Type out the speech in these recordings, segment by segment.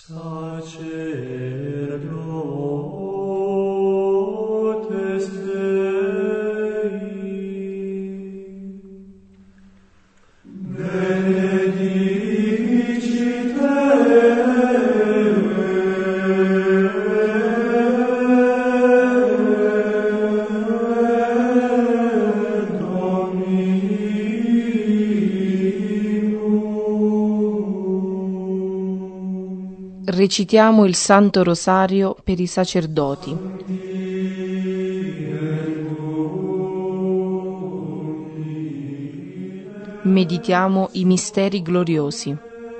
Sacerdotes Dei, benedicite Recitiamo il Santo Rosario per i sacerdoti. Meditiamo i misteri gloriosi.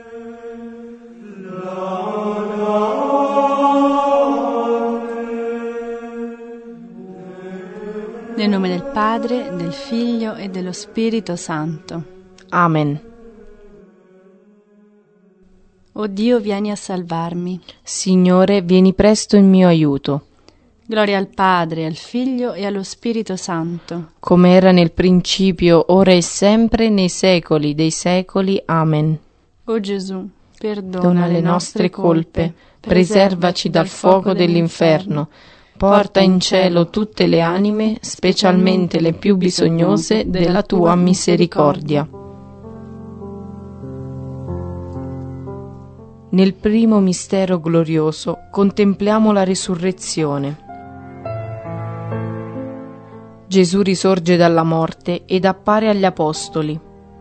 Nel nome del Padre, del Figlio e dello Spirito Santo. Amen. O Dio, vieni a salvarmi. Signore, vieni presto in mio aiuto. Gloria al Padre, al Figlio e allo Spirito Santo. Come era nel principio, ora e sempre, nei secoli dei secoli. Amen. O Gesù, perdona Dona le nostre colpe, preservaci dal fuoco dell'inferno, porta in cielo tutte le anime, specialmente le più bisognose della tua misericordia. Nel primo mistero glorioso contempliamo la risurrezione. Gesù risorge dalla morte ed appare agli apostoli.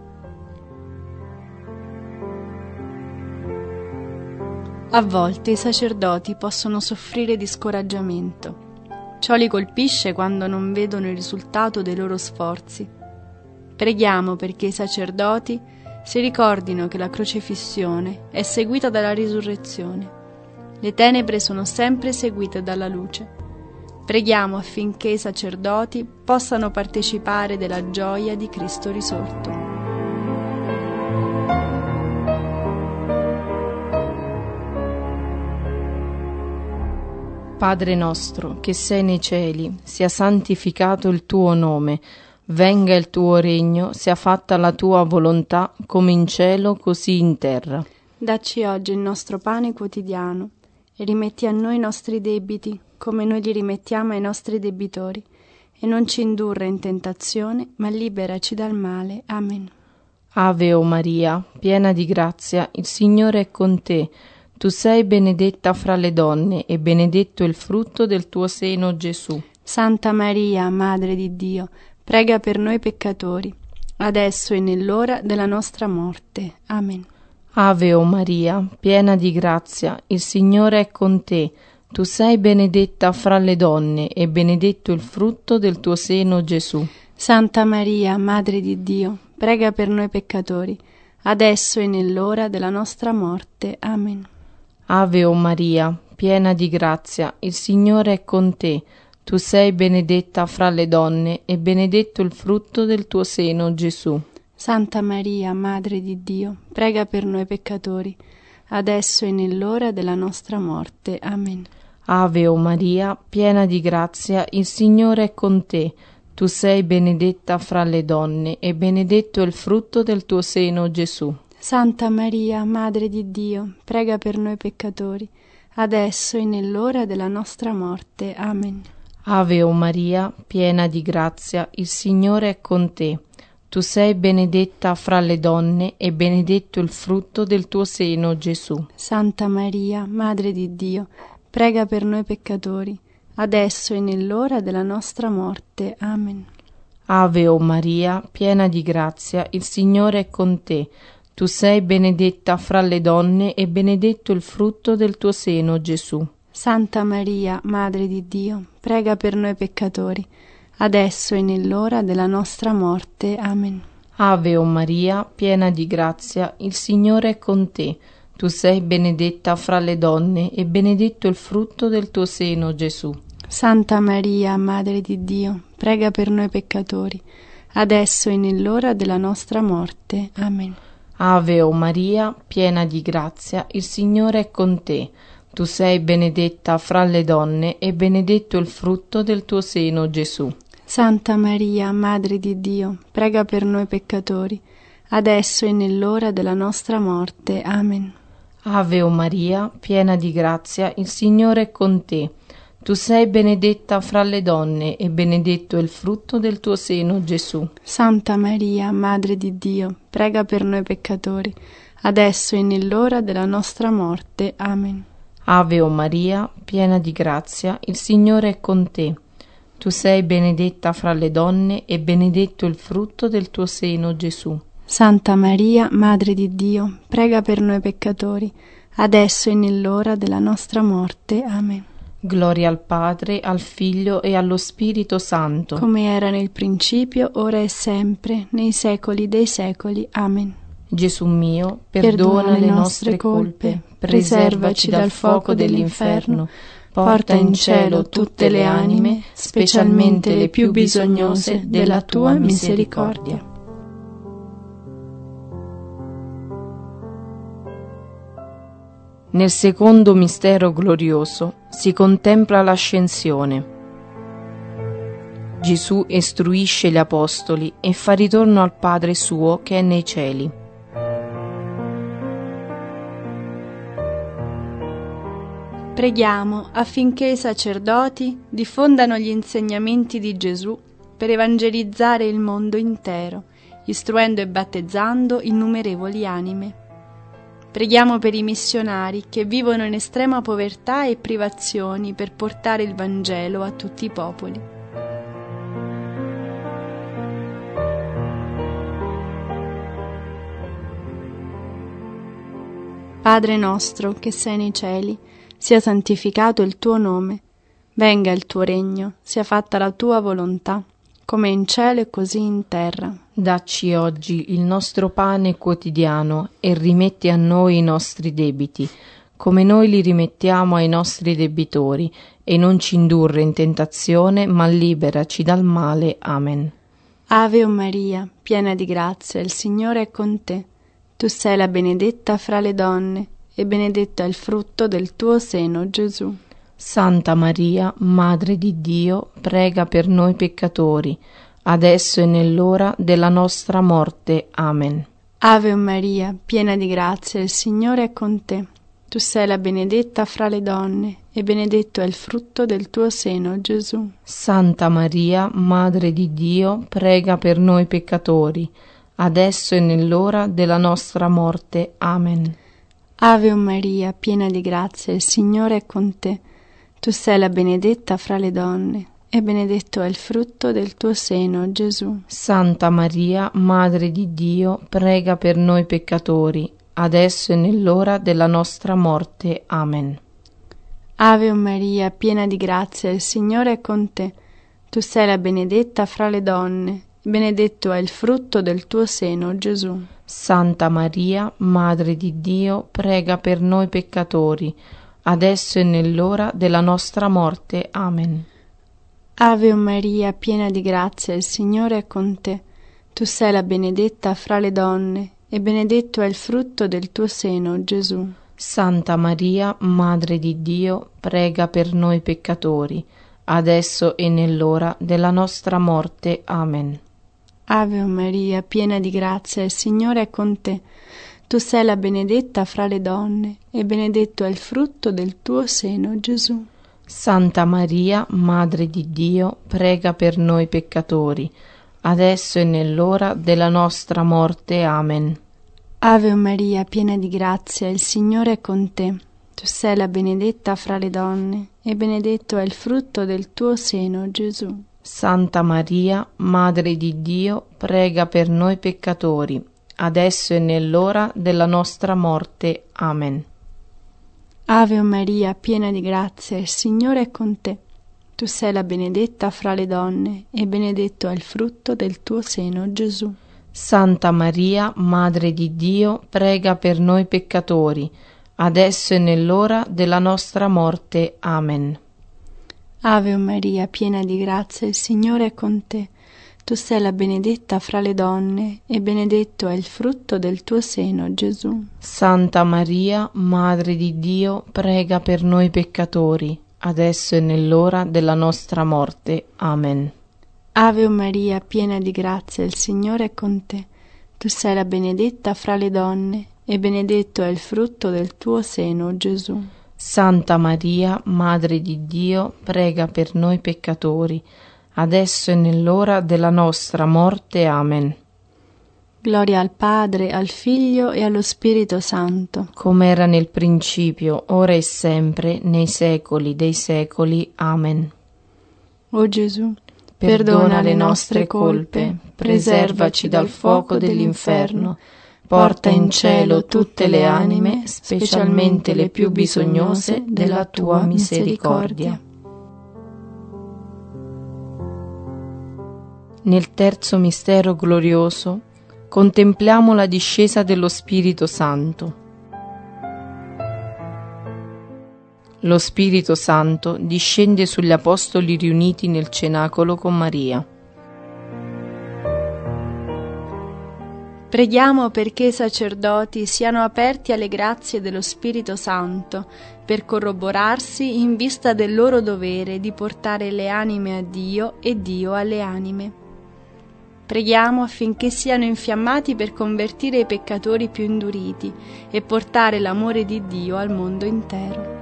A volte i sacerdoti possono soffrire di scoraggiamento. Ciò li colpisce quando non vedono il risultato dei loro sforzi. Preghiamo perché i sacerdoti si ricordino che la crocifissione è seguita dalla risurrezione. Le tenebre sono sempre seguite dalla luce. Preghiamo affinché i sacerdoti possano partecipare della gioia di Cristo risorto. Padre nostro, che sei nei cieli, sia santificato il tuo nome. Venga il tuo regno, sia fatta la tua volontà, come in cielo, così in terra. Dacci oggi il nostro pane quotidiano e rimetti a noi i nostri debiti, come noi li rimettiamo ai nostri debitori. E non ci indurre in tentazione, ma liberaci dal male. Amen. Ave o Maria, piena di grazia, il Signore è con te. Tu sei benedetta fra le donne, e benedetto il frutto del tuo seno, Gesù. Santa Maria, Madre di Dio, prega per noi peccatori, adesso e nell'ora della nostra morte. Amen. Ave o Maria, piena di grazia, il Signore è con te. Tu sei benedetta fra le donne, e benedetto il frutto del tuo seno, Gesù. Santa Maria, Madre di Dio, prega per noi peccatori, adesso e nell'ora della nostra morte. Amen. Ave o Maria, piena di grazia, il Signore è con te. Tu sei benedetta fra le donne, e benedetto il frutto del tuo seno, Gesù. Santa Maria, Madre di Dio, prega per noi peccatori, adesso e nell'ora della nostra morte. Amen. Ave o Maria, piena di grazia, il Signore è con te. Tu sei benedetta fra le donne, e benedetto il frutto del tuo seno, Gesù. Santa Maria, Madre di Dio, prega per noi peccatori, adesso e nell'ora della nostra morte. Amen. Ave o Maria, piena di grazia, il Signore è con te. Tu sei benedetta fra le donne, e benedetto il frutto del tuo seno, Gesù. Santa Maria, Madre di Dio, prega per noi peccatori, adesso e nell'ora della nostra morte. Amen. Ave o Maria, piena di grazia, il Signore è con te. Tu sei benedetta fra le donne, e benedetto il frutto del tuo seno, Gesù. Santa Maria, Madre di Dio, prega per noi peccatori, adesso e nell'ora della nostra morte. Amen. Ave o Maria, piena di grazia, il Signore è con te. Tu sei benedetta fra le donne, e benedetto il frutto del tuo seno, Gesù. Santa Maria, Madre di Dio, prega per noi peccatori, adesso e nell'ora della nostra morte. Amen. Ave o Maria, piena di grazia, il Signore è con te. Tu sei benedetta fra le donne, e benedetto il frutto del tuo seno, Gesù. Santa Maria, Madre di Dio, prega per noi peccatori, adesso e nell'ora della nostra morte. Amen. Ave o Maria, piena di grazia, il Signore è con te. Tu sei benedetta fra le donne e benedetto è il frutto del tuo seno, Gesù. Santa Maria, Madre di Dio, prega per noi peccatori, adesso e nell'ora della nostra morte. Amen. Ave o Maria, piena di grazia, il Signore è con te. Tu sei benedetta fra le donne e benedetto il frutto del tuo seno, Gesù. Santa Maria, Madre di Dio, prega per noi peccatori, adesso e nell'ora della nostra morte. Amen. Gloria al Padre, al Figlio e allo Spirito Santo. Come era nel principio, ora e sempre, nei secoli dei secoli. Amen. Gesù mio, perdona le nostre colpe, preservaci dal fuoco dell'inferno, porta in cielo tutte le anime, specialmente le più bisognose della tua misericordia. Nel secondo mistero glorioso si contempla l'ascensione. Gesù istruisce gli apostoli e fa ritorno al Padre suo che è nei cieli. Preghiamo affinché i sacerdoti diffondano gli insegnamenti di Gesù per evangelizzare il mondo intero, istruendo e battezzando innumerevoli anime. Preghiamo per i missionari che vivono in estrema povertà e privazioni per portare il Vangelo a tutti i popoli. Padre nostro che sei nei cieli, sia santificato il tuo nome, venga il tuo regno, sia fatta la tua volontà, come in cielo e così in terra. Dacci oggi il nostro pane quotidiano e rimetti a noi i nostri debiti, come noi li rimettiamo ai nostri debitori, e non ci indurre in tentazione, ma liberaci dal male. Amen. Ave o Maria, piena di grazia, il Signore è con te. Tu sei la benedetta fra le donne, e benedetto è il frutto del tuo seno, Gesù. Santa Maria, Madre di Dio, prega per noi peccatori, adesso e nell'ora della nostra morte. Amen. Ave o Maria, piena di grazia, il Signore è con te. Tu sei la benedetta fra le donne, e benedetto è il frutto del tuo seno, Gesù. Santa Maria, Madre di Dio, prega per noi peccatori, adesso e nell'ora della nostra morte. Amen. Ave o Maria, piena di grazia, il Signore è con te. Tu sei la benedetta fra le donne, e benedetto è il frutto del tuo seno, Gesù. Santa Maria, Madre di Dio, prega per noi peccatori, adesso e nell'ora della nostra morte. Amen. Ave o Maria, piena di grazia, il Signore è con te. Tu sei la benedetta fra le donne, e benedetto è il frutto del tuo seno, Gesù. Santa Maria, Madre di Dio, prega per noi peccatori, adesso e nell'ora della nostra morte. Amen. Ave o Maria, piena di grazia, il Signore è con te. Tu sei la benedetta fra le donne, e benedetto è il frutto del tuo seno, Gesù. Santa Maria, Madre di Dio, prega per noi peccatori, adesso e nell'ora della nostra morte. Amen. Ave o Maria, piena di grazia, il Signore è con te. Tu sei la benedetta fra le donne, e benedetto è il frutto del tuo seno, Gesù. Santa Maria, Madre di Dio, prega per noi peccatori, adesso e nell'ora della nostra morte. Amen. Ave o Maria, piena di grazia, il Signore è con te. Tu sei la benedetta fra le donne, e benedetto è il frutto del tuo seno, Gesù. Santa Maria, Madre di Dio, prega per noi peccatori, adesso e nell'ora della nostra morte. Amen. Ave o Maria, piena di grazia, il Signore è con te. Tu sei la benedetta fra le donne, e benedetto è il frutto del tuo seno, Gesù. Santa Maria, Madre di Dio, prega per noi peccatori, adesso e nell'ora della nostra morte. Amen. Ave o Maria, piena di grazia, il Signore è con te. Tu sei la benedetta fra le donne, e benedetto è il frutto del tuo seno, Gesù. Santa Maria, Madre di Dio, prega per noi peccatori, adesso e nell'ora della nostra morte. Amen. Ave o Maria, piena di grazia, il Signore è con te. Tu sei la benedetta fra le donne, e benedetto è il frutto del tuo seno, Gesù. Santa Maria, Madre di Dio, prega per noi peccatori, adesso e nell'ora della nostra morte. Amen. Gloria al Padre, al Figlio e allo Spirito Santo, come era nel principio, ora e sempre, nei secoli dei secoli. Amen. O Gesù, Perdona le nostre colpe, preservaci dal fuoco dell'inferno, porta in cielo tutte le anime, specialmente le più bisognose della tua misericordia. Nel terzo mistero glorioso contempliamo la discesa dello Spirito Santo. Lo Spirito Santo discende sugli apostoli riuniti nel cenacolo con Maria. Preghiamo perché i sacerdoti siano aperti alle grazie dello Spirito Santo, per corroborarsi in vista del loro dovere di portare le anime a Dio e Dio alle anime. Preghiamo affinché siano infiammati per convertire i peccatori più induriti e portare l'amore di Dio al mondo intero.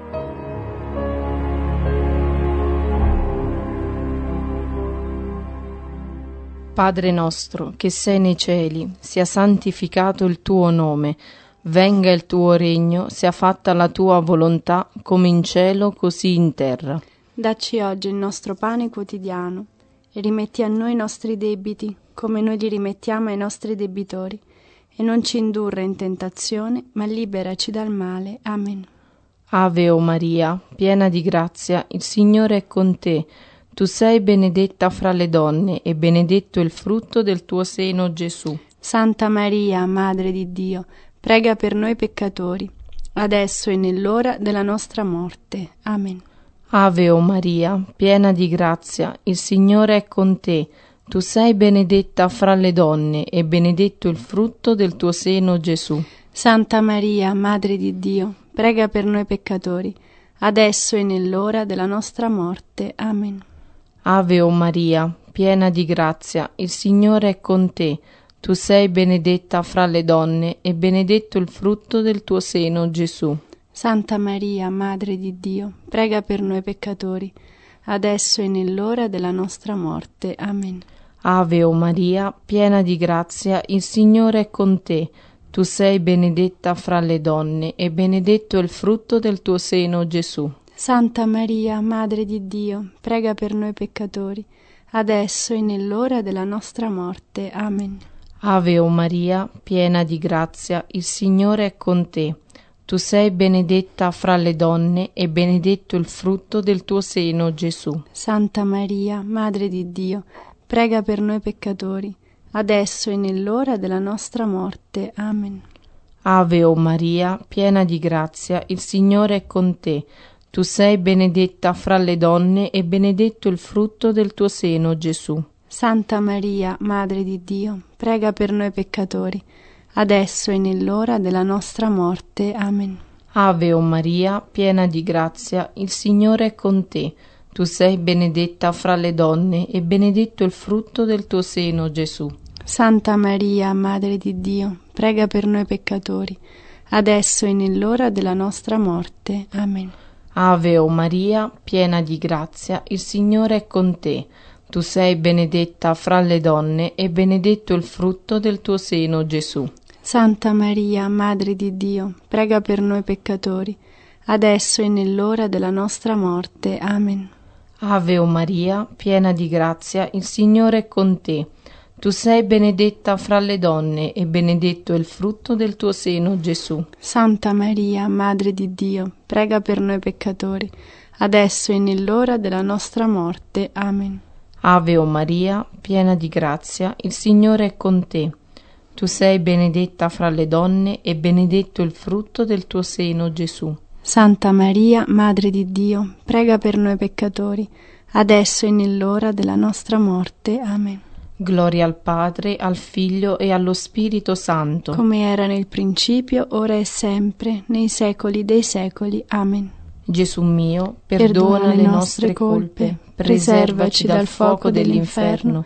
Padre nostro, che sei nei cieli, sia santificato il tuo nome, venga il tuo regno, sia fatta la tua volontà, come in cielo, così in terra. Dacci oggi il nostro pane quotidiano e rimetti a noi i nostri debiti, come noi li rimettiamo ai nostri debitori, e non ci indurre in tentazione, ma liberaci dal male. Amen. Ave o Maria, piena di grazia, il Signore è con te. Tu sei benedetta fra le donne, e benedetto il frutto del tuo seno, Gesù. Santa Maria, Madre di Dio, prega per noi peccatori, adesso e nell'ora della nostra morte. Amen. Ave o Maria, piena di grazia, il Signore è con te. Tu sei benedetta fra le donne, e benedetto il frutto del tuo seno, Gesù. Santa Maria, Madre di Dio, prega per noi peccatori, adesso e nell'ora della nostra morte. Amen. Ave o Maria, piena di grazia, il Signore è con te. Tu sei benedetta fra le donne, e benedetto il frutto del tuo seno, Gesù. Santa Maria, Madre di Dio, prega per noi peccatori, adesso e nell'ora della nostra morte. Amen. Ave o Maria, piena di grazia, il Signore è con te. Tu sei benedetta fra le donne, e benedetto il frutto del tuo seno, Gesù. Santa Maria, Madre di Dio, prega per noi peccatori, adesso e nell'ora della nostra morte. Amen. Ave o Maria, piena di grazia, il Signore è con te. Tu sei benedetta fra le donne, e benedetto il frutto del tuo seno, Gesù. Santa Maria, Madre di Dio, prega per noi peccatori, adesso e nell'ora della nostra morte. Amen. Ave o Maria, piena di grazia, il Signore è con te. Tu sei benedetta fra le donne, e benedetto il frutto del tuo seno, Gesù. Santa Maria, Madre di Dio, prega per noi peccatori, adesso e nell'ora della nostra morte. Amen. Ave o Maria, piena di grazia, il Signore è con te. Tu sei benedetta fra le donne, e benedetto il frutto del tuo seno, Gesù. Santa Maria, Madre di Dio, prega per noi peccatori, adesso e nell'ora della nostra morte. Amen. Ave o Maria, piena di grazia, il Signore è con te. Tu sei benedetta fra le donne, e benedetto il frutto del tuo seno, Gesù. Santa Maria, Madre di Dio, prega per noi peccatori, adesso e nell'ora della nostra morte. Amen. Ave o Maria, piena di grazia, il Signore è con te. Tu sei benedetta fra le donne, e benedetto il frutto del tuo seno, Gesù. Santa Maria, Madre di Dio, prega per noi peccatori, adesso e nell'ora della nostra morte. Amen. Ave o Maria, piena di grazia, il Signore è con te. Tu sei benedetta fra le donne, e benedetto il frutto del tuo seno, Gesù. Santa Maria, Madre di Dio, prega per noi peccatori, adesso e nell'ora della nostra morte. Amen. Gloria al Padre, al Figlio e allo Spirito Santo. Come era nel principio, ora e sempre, nei secoli dei secoli. Amen. Gesù mio, perdona le nostre colpe, preservaci dal fuoco dell'inferno,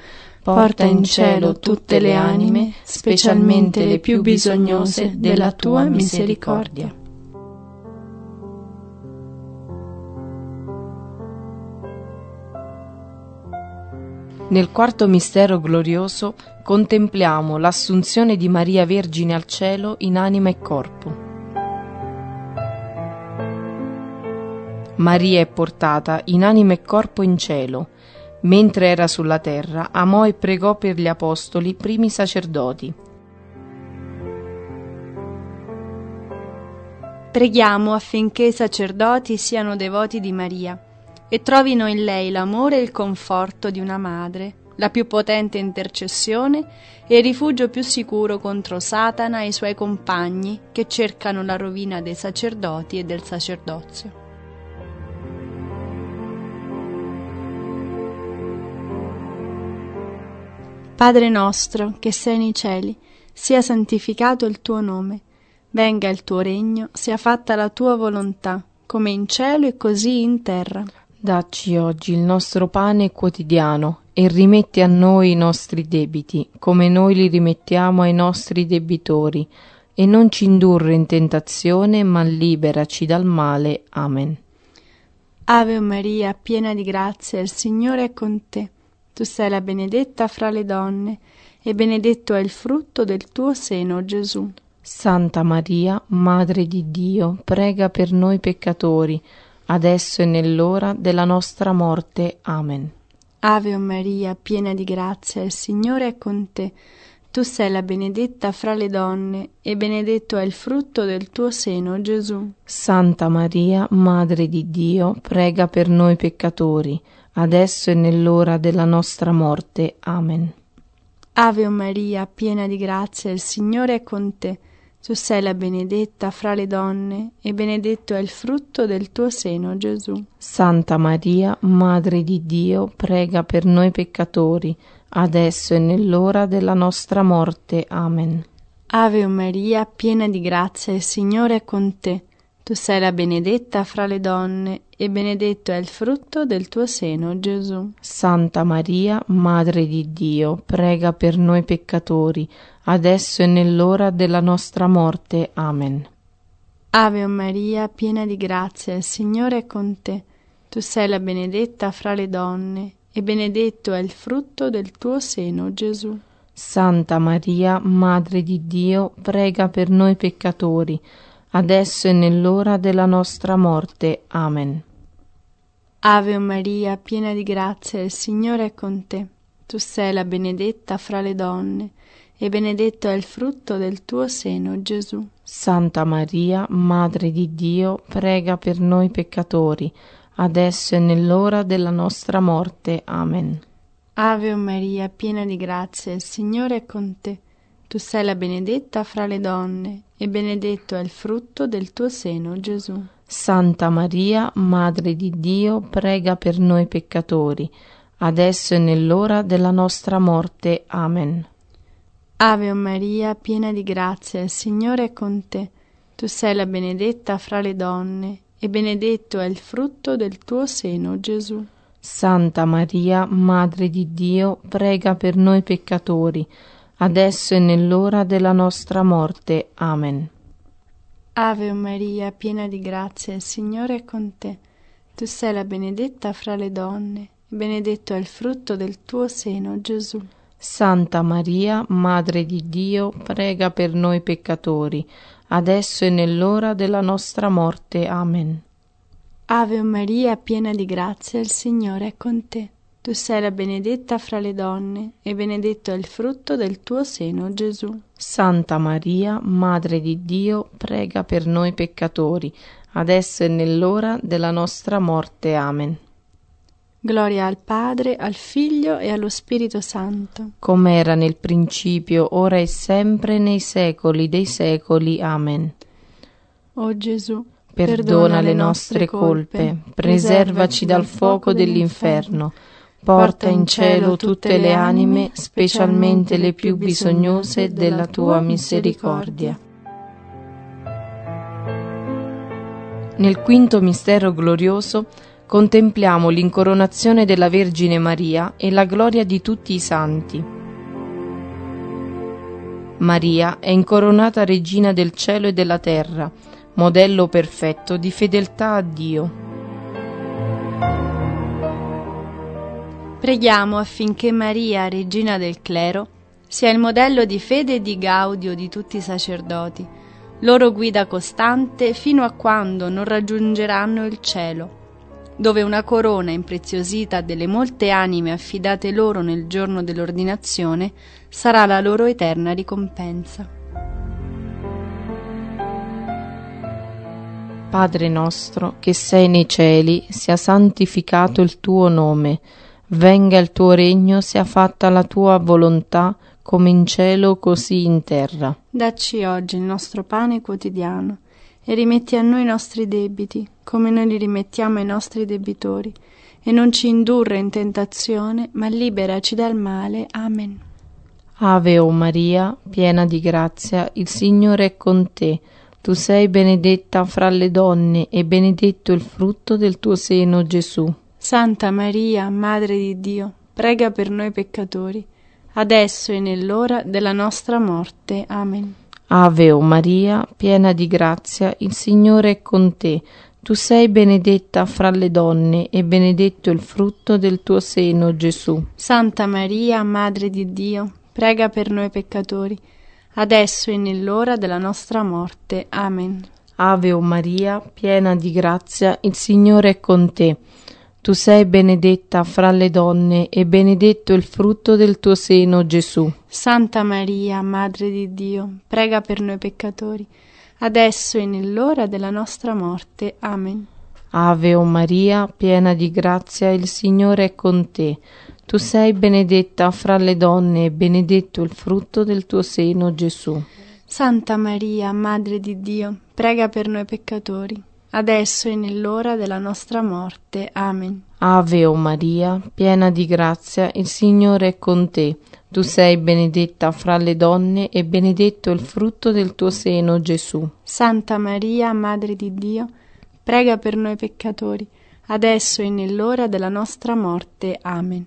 porta in cielo tutte le anime, specialmente le più bisognose della tua misericordia. Nel quarto mistero glorioso contempliamo l'assunzione di Maria Vergine al cielo in anima e corpo. Maria è portata in anima e corpo in cielo. Mentre era sulla terra, amò e pregò per gli apostoli, primi sacerdoti. Preghiamo affinché i sacerdoti siano devoti di Maria e trovino in lei l'amore e il conforto di una madre, la più potente intercessione e il rifugio più sicuro contro Satana e i suoi compagni che cercano la rovina dei sacerdoti e del sacerdozio. Padre nostro, che sei nei cieli, sia santificato il tuo nome, venga il tuo regno, sia fatta la tua volontà, come in cielo e così in terra. Dacci oggi il nostro pane quotidiano e rimetti a noi i nostri debiti, come noi li rimettiamo ai nostri debitori, e non ci indurre in tentazione, ma liberaci dal male. Amen. Ave Maria, piena di grazia, il Signore è con te. Tu sei la benedetta fra le donne, e benedetto è il frutto del tuo seno, Gesù. Santa Maria, Madre di Dio, prega per noi peccatori, adesso e nell'ora della nostra morte. Amen. Ave Maria, piena di grazia, il Signore è con te. Tu sei la benedetta fra le donne, e benedetto è il frutto del tuo seno, Gesù. Santa Maria, Madre di Dio, prega per noi peccatori, adesso e nell'ora della nostra morte. Amen. Ave Maria, piena di grazia, il Signore è con te. Tu sei la benedetta fra le donne, e benedetto è il frutto del tuo seno, Gesù. Santa Maria, Madre di Dio, prega per noi peccatori, adesso e nell'ora della nostra morte. Amen. Ave Maria, piena di grazia, il Signore è con te. Tu sei la benedetta fra le donne, e benedetto è il frutto del tuo seno, Gesù. Santa Maria, Madre di Dio, prega per noi peccatori, adesso e nell'ora della nostra morte. Amen. Ave Maria, piena di grazia, il Signore è con te. Tu sei la benedetta fra le donne, e benedetto è il frutto del tuo seno, Gesù. Santa Maria, Madre di Dio, prega per noi peccatori, adesso e nell'ora della nostra morte. Amen. Ave Maria, piena di grazia, il Signore è con te. Tu sei la benedetta fra le donne, e benedetto è il frutto del tuo seno, Gesù. Santa Maria, Madre di Dio, prega per noi peccatori, adesso e nell'ora della nostra morte. Amen. Ave Maria, piena di grazia, il Signore è con te. Tu sei la benedetta fra le donne, e benedetto è il frutto del tuo seno, Gesù. Santa Maria, Madre di Dio, prega per noi peccatori, adesso e nell'ora della nostra morte. Amen. Ave Maria, piena di grazia, il Signore è con te. Tu sei la benedetta fra le donne, e benedetto è il frutto del tuo seno, Gesù. Santa Maria, Madre di Dio, prega per noi peccatori, adesso e nell'ora della nostra morte. Amen. Ave Maria, piena di grazia, il Signore è con te. Tu sei la benedetta fra le donne, e benedetto è il frutto del tuo seno, Gesù. Santa Maria, Madre di Dio, prega per noi peccatori, adesso e nell'ora della nostra morte. Amen. Ave Maria, piena di grazia, il Signore è con te. Tu sei la benedetta fra le donne, e benedetto è il frutto del tuo seno, Gesù. Santa Maria, Madre di Dio, prega per noi peccatori, adesso e nell'ora della nostra morte. Amen. Gloria al Padre, al Figlio e allo Spirito Santo, come era nel principio, ora e sempre, nei secoli dei secoli. Amen. O Gesù, perdona le nostre colpe, preservaci dal fuoco dell'inferno, porta in cielo tutte le anime, specialmente le più bisognose della tua misericordia. Nel quinto mistero glorioso contempliamo l'incoronazione della Vergine Maria e la gloria di tutti i santi. Maria è incoronata Regina del cielo e della terra, modello perfetto di fedeltà a Dio. Preghiamo affinché Maria, Regina del clero, sia il modello di fede e di gaudio di tutti i sacerdoti, loro guida costante fino a quando non raggiungeranno il cielo, dove una corona impreziosita delle molte anime affidate loro nel giorno dell'ordinazione sarà la loro eterna ricompensa. Padre nostro, che sei nei cieli, sia santificato il tuo nome, venga il tuo regno, sia fatta la tua volontà, come in cielo così in terra. Dacci oggi il nostro pane quotidiano e rimetti a noi i nostri debiti, come noi li rimettiamo ai nostri debitori, e non ci indurre in tentazione, ma liberaci dal male. Amen. Ave o Maria, piena di grazia, il Signore è con te. Tu sei benedetta fra le donne e benedetto il frutto del tuo seno, Gesù. Santa Maria, Madre di Dio, prega per noi peccatori, adesso e nell'ora della nostra morte. Amen. Ave o Maria, piena di grazia, il Signore è con te. Tu sei benedetta fra le donne e benedetto il frutto del tuo seno, Gesù. Santa Maria, Madre di Dio, prega per noi peccatori, adesso e nell'ora della nostra morte. Amen. Ave o Maria, piena di grazia, il Signore è con te. Tu sei benedetta fra le donne e benedetto il frutto del tuo seno, Gesù. Santa Maria, Madre di Dio, prega per noi peccatori, adesso e nell'ora della nostra morte. Amen. Ave o Maria, piena di grazia, il Signore è con te. Tu sei benedetta fra le donne e benedetto il frutto del tuo seno, Gesù. Santa Maria, Madre di Dio, prega per noi peccatori, adesso e nell'ora della nostra morte. Amen. Ave o Maria, piena di grazia, il Signore è con te. Tu sei benedetta fra le donne e benedetto il frutto del tuo seno, Gesù. Santa Maria, Madre di Dio, prega per noi peccatori, adesso e nell'ora della nostra morte. Amen.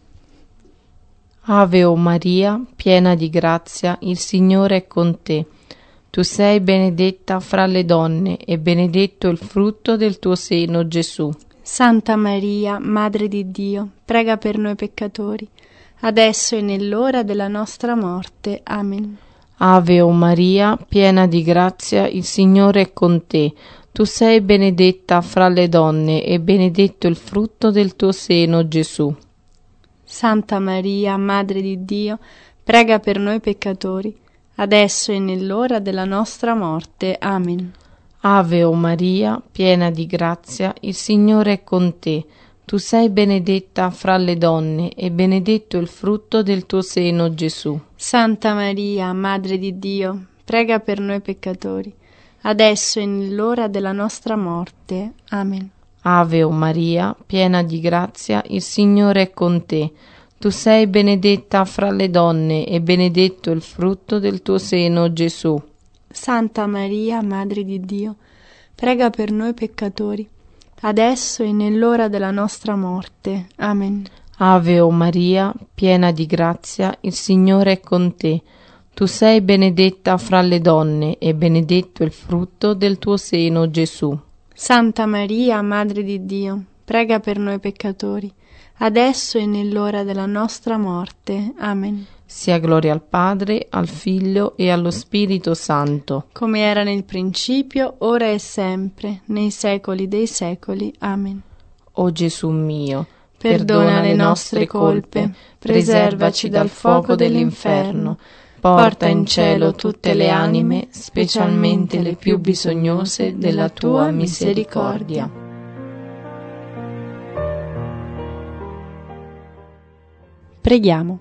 Ave o Maria, piena di grazia, il Signore è con te. Tu sei benedetta fra le donne e benedetto il frutto del tuo seno, Gesù. Santa Maria, Madre di Dio, prega per noi peccatori, adesso e nell'ora della nostra morte. Amen. Ave o Maria, piena di grazia, il Signore è con te. Tu sei benedetta fra le donne e benedetto il frutto del tuo seno, Gesù. Santa Maria, Madre di Dio, prega per noi peccatori, adesso e nell'ora della nostra morte. Amen. Ave o Maria, piena di grazia, il Signore è con te. Tu sei benedetta fra le donne e benedetto il frutto del tuo seno, Gesù. Santa Maria, Madre di Dio, prega per noi peccatori, adesso e nell'ora della nostra morte. Amen. Ave o Maria, piena di grazia, il Signore è con te. Tu sei benedetta fra le donne e benedetto il frutto del tuo seno, Gesù. Santa Maria, Madre di Dio, prega per noi peccatori, adesso e nell'ora della nostra morte. Amen. Ave o Maria, piena di grazia, il Signore è con te. Tu sei benedetta fra le donne e benedetto il frutto del tuo seno, Gesù. Santa Maria, Madre di Dio, prega per noi peccatori, adesso e nell'ora della nostra morte. Amen. Sia gloria al Padre, al Figlio e allo Spirito Santo, come era nel principio, ora e sempre, nei secoli dei secoli. Amen. O Gesù mio, perdona le nostre colpe, preservaci dal fuoco dell'inferno, porta in cielo tutte le anime, specialmente le più bisognose della tua misericordia. Preghiamo.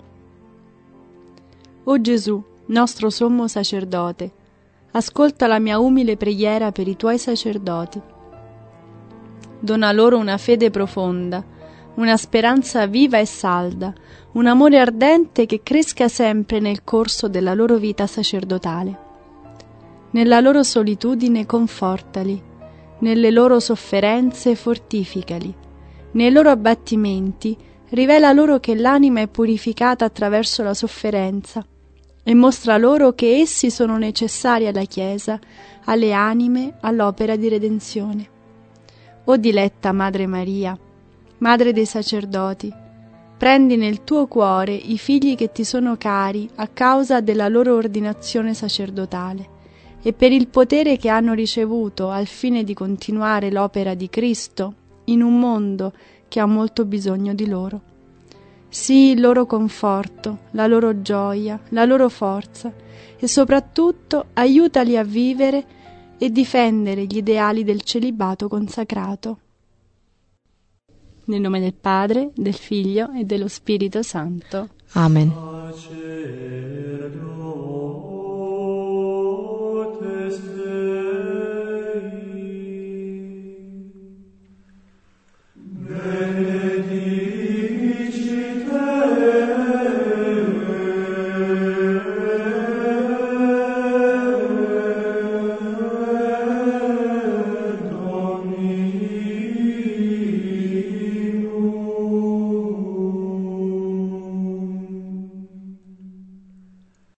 O Gesù, nostro sommo sacerdote, ascolta la mia umile preghiera per i tuoi sacerdoti. Dona loro una fede profonda, una speranza viva e salda, un amore ardente che cresca sempre nel corso della loro vita sacerdotale. Nella loro solitudine confortali, nelle loro sofferenze fortificali, Nei loro abbattimenti rivela loro che l'anima è purificata attraverso la sofferenza e mostra loro che essi sono necessari alla Chiesa, alle anime, all'opera di redenzione. O diletta Madre Maria, Madre dei sacerdoti, prendi nel tuo cuore i figli che ti sono cari a causa della loro ordinazione sacerdotale e per il potere che hanno ricevuto al fine di continuare l'opera di Cristo in un mondo che ha molto bisogno di loro. Sii il loro conforto, la loro gioia, la loro forza e soprattutto aiutali a vivere e difendere gli ideali del celibato consacrato. Nel nome del Padre, del Figlio e dello Spirito Santo. Amen. Sacerdote